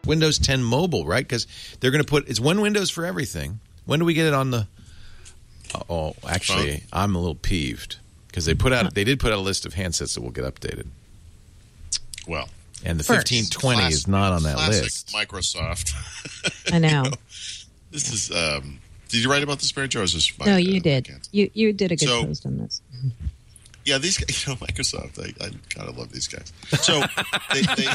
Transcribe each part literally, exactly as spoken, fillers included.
Windows ten Mobile, right? Because they're going to put it's one Windows for everything. When do we get it on the? Oh, actually, I'm a little peeved because they put out they did put out a list of handsets that will get updated. Well, and the fifteen twenty is not on that classic list. Microsoft. I know. you know. This is. Um, did you write about this, Mary Jo? Or is this no, my, you uh, did. You you did a good so, post on this. Yeah, these guys, you know, Microsoft, I, I kind of love these guys. So they they,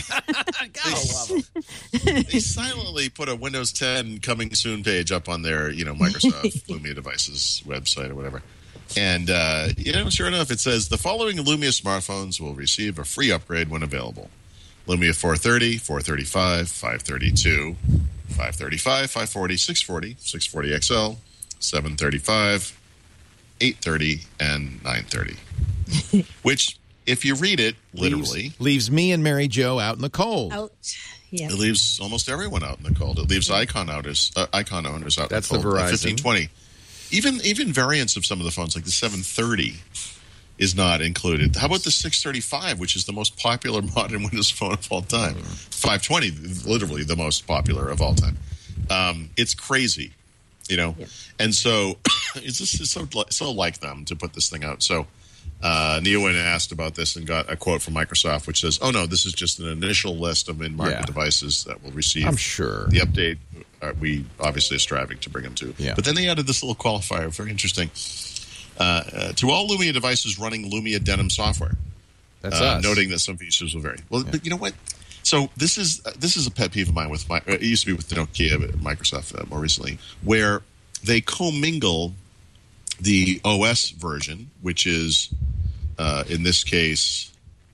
they, they silently put a Windows ten coming soon page up on their, you know, Microsoft Lumia Devices website or whatever. And, uh, you know, sure enough, it says the following Lumia smartphones will receive a free upgrade when available. Lumia four thirty, four thirty-five, five thirty-two, five thirty-five, five forty, six forty, six forty X L, seven thirty-five, eight thirty, and nine thirty. Which, if you read it literally, leaves, leaves me and Mary Jo out in the cold. Out, yeah. It leaves almost everyone out in the cold. It leaves yeah. icon owners, uh, icon owners out. That's in the, the cold. Verizon. fifteen twenty. Even even variants of some of the phones, like the seven thirty, is not included. How about the six thirty-five, which is the most popular modern Windows phone of all time? five twenty, literally the most popular of all time. Um, it's crazy, you know. Yeah. And so, it's just so so like them to put this thing out. So. Uh, Neowin asked about this and got a quote from Microsoft, which says, "Oh no, this is just an initial list of in-market yeah. devices that will receive. I'm sure the update. Uh, we obviously are striving to bring them to. Yeah. But then they added this little qualifier, very interesting. Uh, uh, to all Lumia devices running Lumia Denim software. That's uh, us. Noting that some features will vary. Well, yeah. but you know what? So this is uh, this is a pet peeve of mine with my. Uh, it used to be with Nokia, but Microsoft uh, more recently, where they commingle the O S version, which is. Uh, in this case,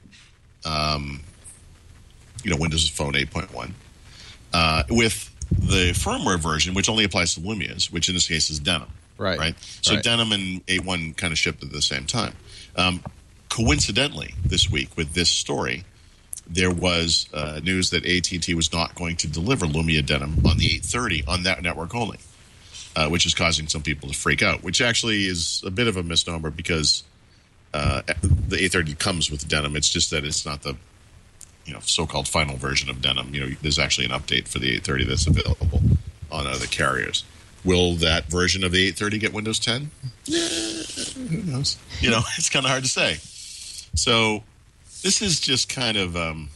um, you know, Windows Phone eight point one, uh, with the firmware version, which only applies to Lumias, which in this case is Denim. Right. Right. So right. Denim and eight point one kind of shipped at the same time. Um, coincidentally, this week with this story, there was uh, news that A T and T was not going to deliver Lumia Denim on the eight thirty on that network only, uh, which is causing some people to freak out, which actually is a bit of a misnomer because Uh, the eight thirty comes with Denim. It's just that it's not the, you know, so-called final version of Denim. You know, there's actually an update for the eight thirty that's available on other carriers. Will that version of the eight thirty get Windows ten? Yeah, who knows? You know, it's kind of hard to say. So this is just kind of, um,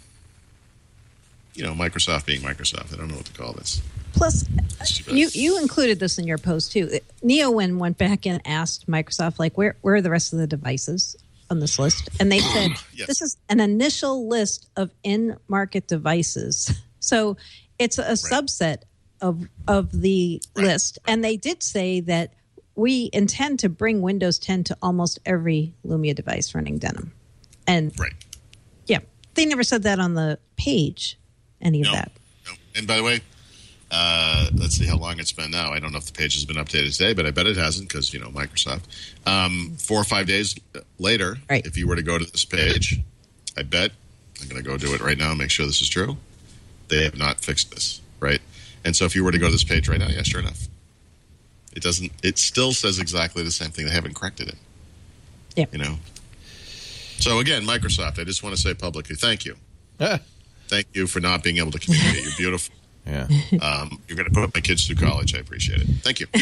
you know, Microsoft being Microsoft. I don't know what to call this. Plus, you, you included this in your post, too. Neowin went back and asked Microsoft, like, where, where are the rest of the devices on this list? And they said, yes. This is an initial list of in-market devices. So it's a right. subset of of the right. list. Right. And they did say that we intend to bring Windows ten to almost every Lumia device running Denim. And, right. yeah, they never said that on the page, any of no, that. No. And by the way, Uh, let's see how long it's been now. I don't know if the page has been updated today, but I bet it hasn't because, you know, Microsoft. Um, four or five days later, right. if you were to go to this page, I bet, I'm going to go do it right now and make sure this is true, they have not fixed this, right? And so if you were to go to this page right now, yeah, sure enough. It doesn't, it still says exactly the same thing. They haven't corrected it. Yeah. You know? So again, Microsoft, I just want to say publicly, thank you. Ah. Thank you for not being able to communicate. You're beautiful. Yeah, um, you're going to put my kids through college. I appreciate it. Thank you.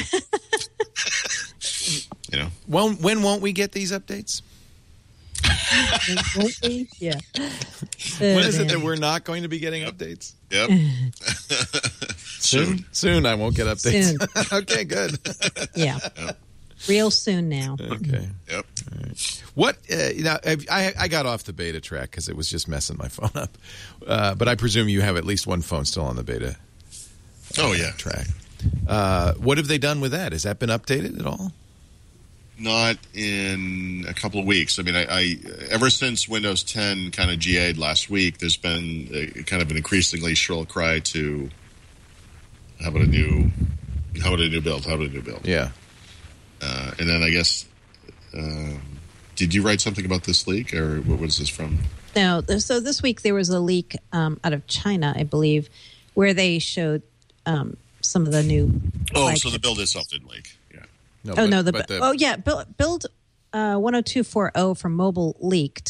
You know, when when won't we get these updates? Won't we? Yeah. When is it that we're not going to be getting yep. updates? Yep. soon. Soon I won't get updates. Okay, good. Yeah. Yep. Real soon now. Okay. Yep. All right. What? Uh, you know, I I got off the beta track because it was just messing my phone up. Uh, but I presume you have at least one phone still on the beta. Oh yeah. Track. Uh, what have they done with that? Has that been updated at all? Not in a couple of weeks. I mean, I, I ever since Windows ten kind of G A'd last week, there's been a, kind of an increasingly shrill cry to how about a new, how about a new build? How about a new build? Yeah. Uh, and then I guess, um, did you write something about this leak, or what was this from? No. So this week there was a leak um, out of China, I believe, where they showed um, some of the new. Oh, so the build itself didn't leak. Yeah. No, oh but, no. The, but the oh yeah. Build, build uh, one oh two forty from mobile leaked,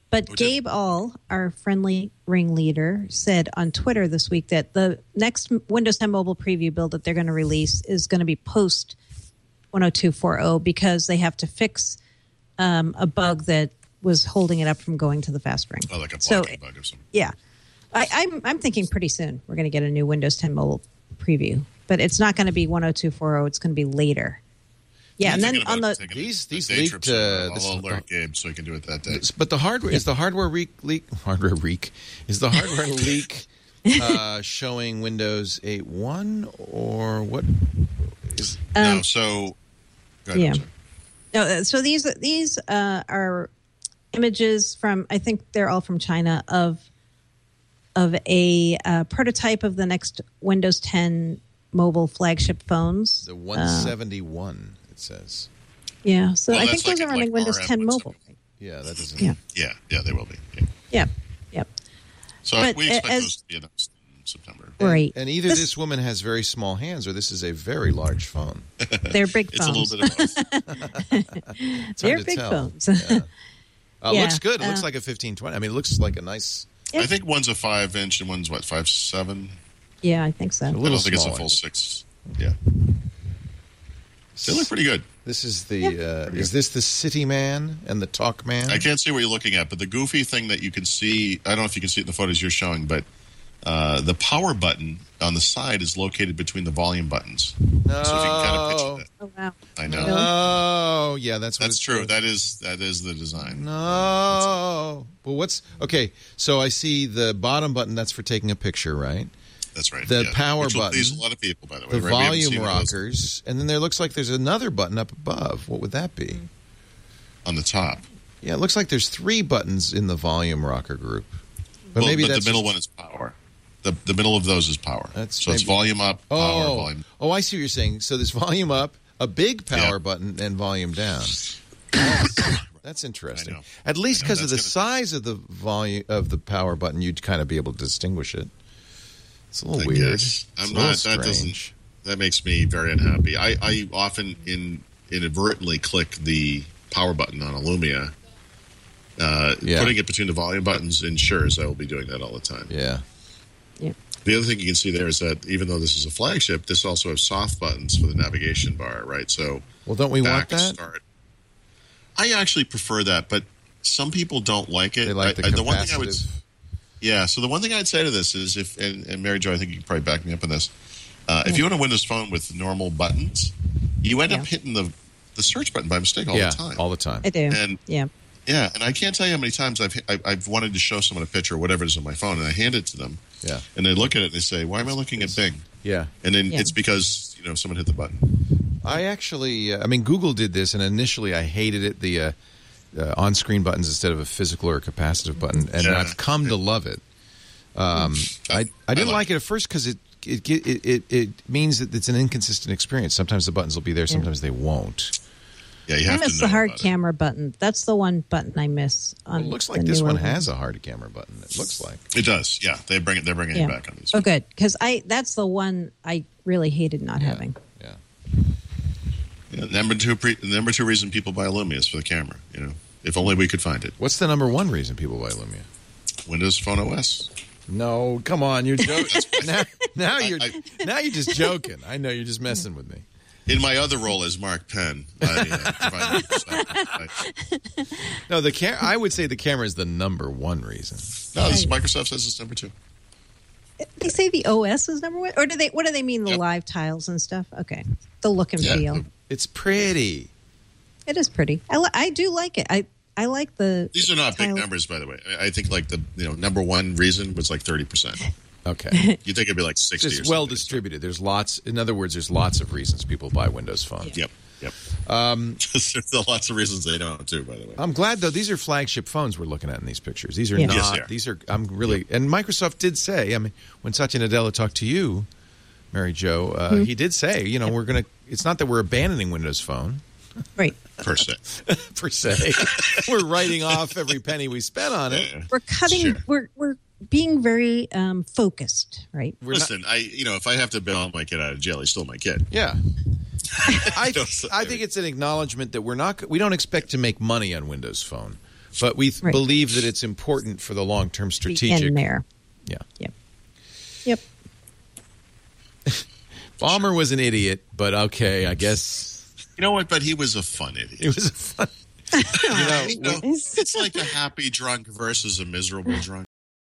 But Oh, Gabe All, our friendly ringleader, said on Twitter this week that the next Windows ten Mobile preview build that they're going to release is going to be post one oh two forty because they have to fix um, a bug that was holding it up from going to the fast ring. Oh, like a so, blocking bug or something. Yeah. I, I'm, I'm thinking pretty soon we're going to get a new Windows ten Mobile preview. But it's not going to be one oh two forty. It's going to be later. Yeah, and then on the these these day leaked. Uh, This, I'll alert Gabe so he can do it that day. But the hardware is the hardware leak. leak hardware leak is the hardware leak uh, showing Windows eight point one or what? Is, um, no, so go ahead, yeah. No, so these these uh, are images from I think they're all from China of of a uh, prototype of the next Windows ten mobile flagship phones. The one seventy-one. Uh, Says yeah so well, I think those like are running like Windows ten mobile. Yeah, that doesn't. Yeah, yeah, yeah, they will be. Yeah, yep, yep. So but we expect as, those to be announced in September. Right, and, and either this, this woman has very small hands, or this is a very large phone. They're big it's phones. a little bit of both. They're big tell. phones. yeah. Uh, yeah. Looks good. It uh, looks like a fifteen twenty. I mean, it looks like a nice. Yeah. I think one's a five inch and one's what five seven. Yeah, I think so. A I little don't think smaller. it's a full six. Yeah, they look pretty good. This is the yeah, uh, is this the City Man and the Talk Man? I can't see what you're looking at, but the goofy thing that you can see, I don't know if you can see it in the photos you're showing, but uh, the power button on the side is located between the volume buttons. No. So if you can kind of picture that. Oh wow! I know. Oh, yeah, that's what That's it's true. called. That is that is the design. No. Well, what's okay? So I see the bottom button. That's for taking a picture, right? That's right. The yeah. power Which will button. please a lot of people, by the way. The right? We haven't volume seen those rockers, and then there looks like there's another button up above. What would that be? on the top. Yeah, it looks like there's three buttons in the volume rocker group. But well, maybe but that's the middle just, one is power. The the middle of those is power. That's so it's maybe- volume up, power, oh, volume. oh, I see what you're saying. So there's volume up, a big power Yeah. button, and volume down. That's interesting. I know. At least I know, because of the that's gonna- size of the volume of the power button, you'd kind of be able to distinguish it. It's a little I weird. guess. I'm It's a not. little That doesn't. strange. That makes me very unhappy. I, I often in inadvertently click the power button on a Lumia. Uh, Yeah. Putting it between the volume buttons ensures I will be doing that all the time. Yeah. Yeah. The other thing you can see there is that even though this is a flagship, this also has soft buttons for the navigation bar, right? So Well, don't we want back, that? start. I actually prefer that, but some people don't like it. They like the I, I- the one thing I would, capacitive. yeah. So the one thing I'd say to this is, if and, and Mary Jo, I think you can probably back me up on this. Uh, if you own a Windows Phone with normal buttons, you end Yeah. up hitting the the search button by mistake all yeah, the time. all the time. I do. And yeah. yeah, and I can't tell you how many times I've I- I've wanted to show someone a picture or whatever it is on my phone, and I hand it to them, Yeah. and they look at it and they say, "Why am I looking at Bing?" Yeah. And then Yeah. it's because you know someone hit the button. I actually, uh, I mean, Google did this, and initially I hated it, the uh, uh, on-screen buttons instead of a physical or a capacitive button, and Yeah. I've come to love it. Um, I, I didn't I like, like it at first because it it, it it it means that it's an inconsistent experience. Sometimes the buttons will be there, sometimes they won't. Yeah, you I have to miss know the hard about it. camera button. That's the one button I miss. On Well, it looks like the this newer one ones. has a hard camera button. It looks like. It does. Yeah, they bring it. They're bringing Yeah. it back on these. Oh, good, because I that's the one I really hated not Yeah. having. Yeah. Yeah, number two, pre, number two reason people buy a Lumia is for the camera. You know, if only we could find it. What's the number one reason people buy Lumia? Windows Phone O S. No, come on, you're joking. now, now you're I- now you're just joking. I know you're just messing with me. In my other role as Mark Penn, I, uh, provide Microsoft. I- No, the cam- I would say the camera is the number one reason. no, this Microsoft says it's number two. They say the O S is number one, or do they? What do they mean? The Yep. live tiles and stuff. Okay, the look and Yeah. feel. It's pretty. It is pretty. I li- I do like it. I I like the. These are not big tile- numbers, by the way. I, I think like the you know number one reason was like thirty percent. Okay. You think it'd be like sixty? It's or well something. distributed. There's lots. In other words, there's lots of reasons people buy Windows Phone. Yep. Yep. Um, There's lots of reasons they don't too. By the way. I'm glad though. These are flagship phones we're looking at in these pictures. These are Yeah. not. Yes, they are. These are. I'm really. And Microsoft did say. I mean, when Satya Nadella talked to you, Mary Jo, uh, Mm-hmm. he did say, you know, we're gonna. It's not that we're abandoning Windows Phone Right. Per se. per se. We're writing off every penny we spent on it. Yeah. We're cutting. Sure. We're we're being very um, focused. Right. We're not- Listen, I you know if I have to bail my kid out of jail, he's still my kid. Yeah. I, No, I think it's an acknowledgement that we're not we don't expect to make money on Windows Phone. but we th- Right. believe that it's important for the long-term strategic. In there. Yeah. Yep. Yep. Ballmer was an idiot, but okay, I guess. You know what? But he was a fun idiot. It was a fun. You know, You know, it's like a happy drunk versus a miserable drunk.